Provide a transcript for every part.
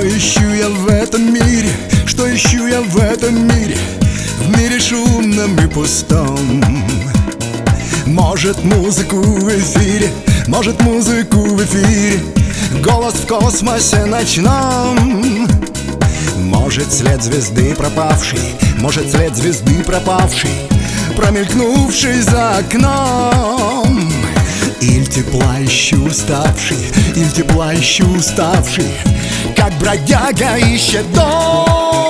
Что ищу я в этом мире? Что ищу я в этом мире? В мире шумном и пустом. Может, музыку в эфире, может, музыку в эфире, голос в космосе ночном. Может, след звезды пропавший, может, след звезды пропавший, промелькнувший за окном. Иль тепла ищу уставший, иль тепла ищу уставший, как бродяга ищет дом.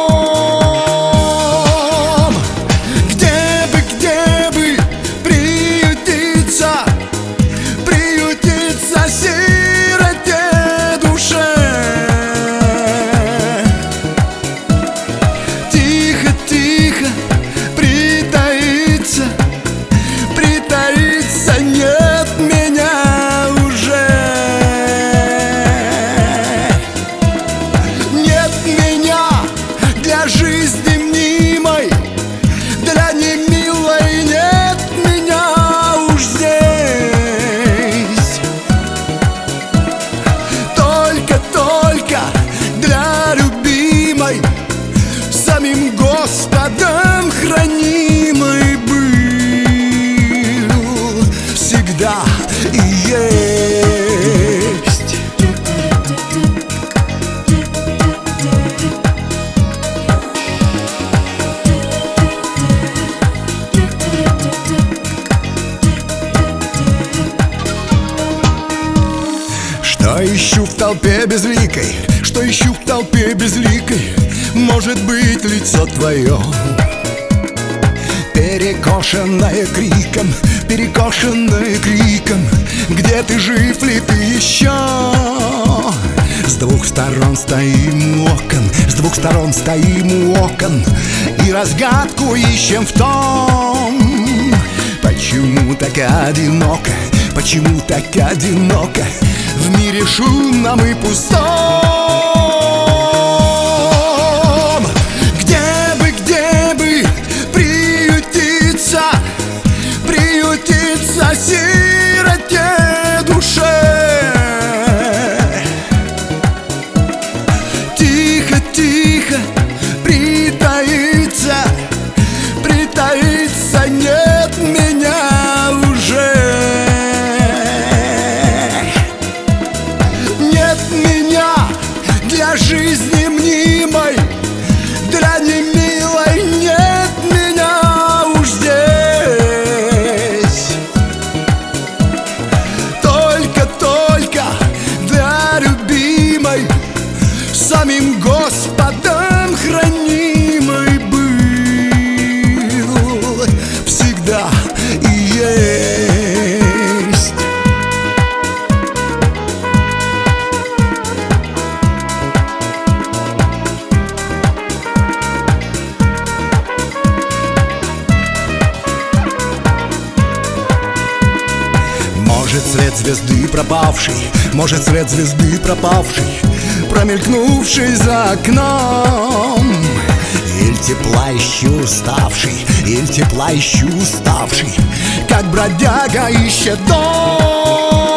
Где бы приютиться, приютиться сироте душе. Тихо, тихо притаиться, притаиться, нет меня уже. Нет меня для жизни мнимой, для немилой, нет меня уж здесь. Только для любимой, самим Господом хранимой был всегда и есть. Что ищу в толпе безликой? Что ищу в толпе безликой? Может быть, лицо твое, перекошенное криком, перекошенное криком. Где ты, жив ли ты еще? С двух сторон стоим у окон, с двух сторон стоим у окон, и разгадку ищем в том, почему так одиноко, почему так одиноко в мире шумном и пустом. Где бы приютиться, приютиться сироте душе. Тихо, тихо притаиться, притаиться, нет меня уже. Нет меня для жизни мнимой, для немилой, нет меня уж здесь. Только для любимой, самим Господом хранимой был всегда и есть. Может, след звезды пропавший, может, след звезды пропавший, промелькнувший за окном. Иль тепла ищу уставший, иль тепла ищу уставший, как бродяга ищет дом.